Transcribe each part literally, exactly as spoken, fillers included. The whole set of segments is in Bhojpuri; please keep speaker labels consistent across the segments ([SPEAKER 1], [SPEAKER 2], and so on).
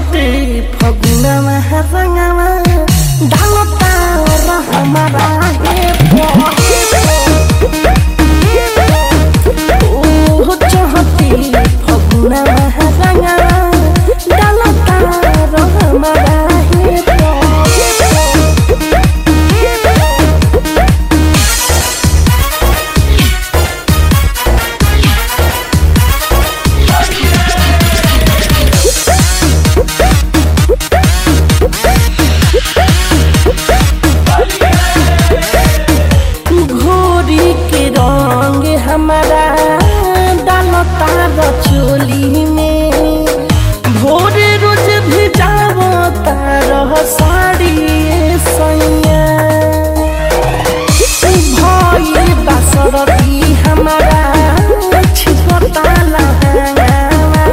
[SPEAKER 1] चहते फगुना रंगवा डालता हमारा ओ चहते फगुना रंगवा डालता हमारा हमारा डालता चोली में भोर रोज भी जावता रह साड़ी सैया भई बासरती हमारा छिपता लहंगावा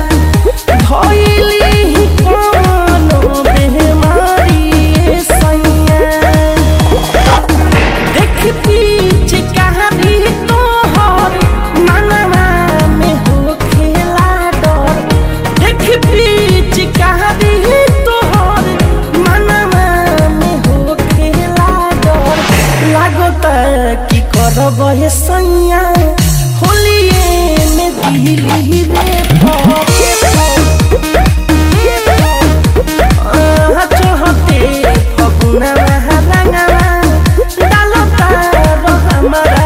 [SPEAKER 1] भइली कोनो बेमारी सैया देख पीछे कहाँ भी की करब हे सैया होलिए में दिली रे चहते फगुना रंगवा डालता हमारा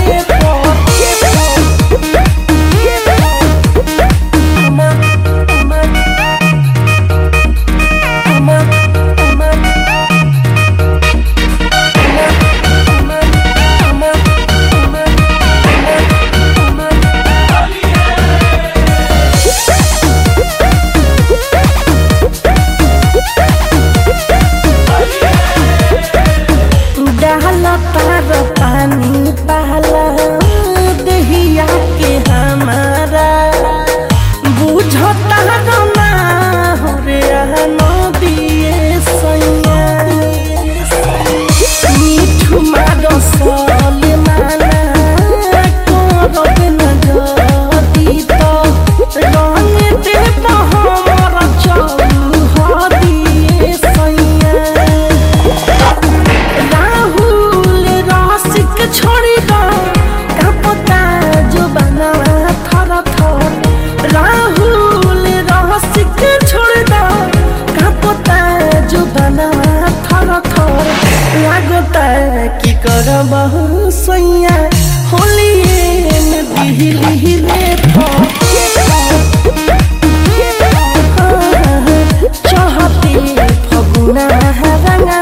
[SPEAKER 1] पानी पहला दहिया के हमारा बुझता ना हो रे नदिए सैया मीठू मारो सल माना करब न जदी तो रंग दे हमर चौहदिए सैया छोड़ी दो कपता जो बनवा थर थर राहुल रसिक छोड़ दो कपता जो बनवा थर थर लागता की करब सैया होलिए में दिली रे चहते फगुना रंगा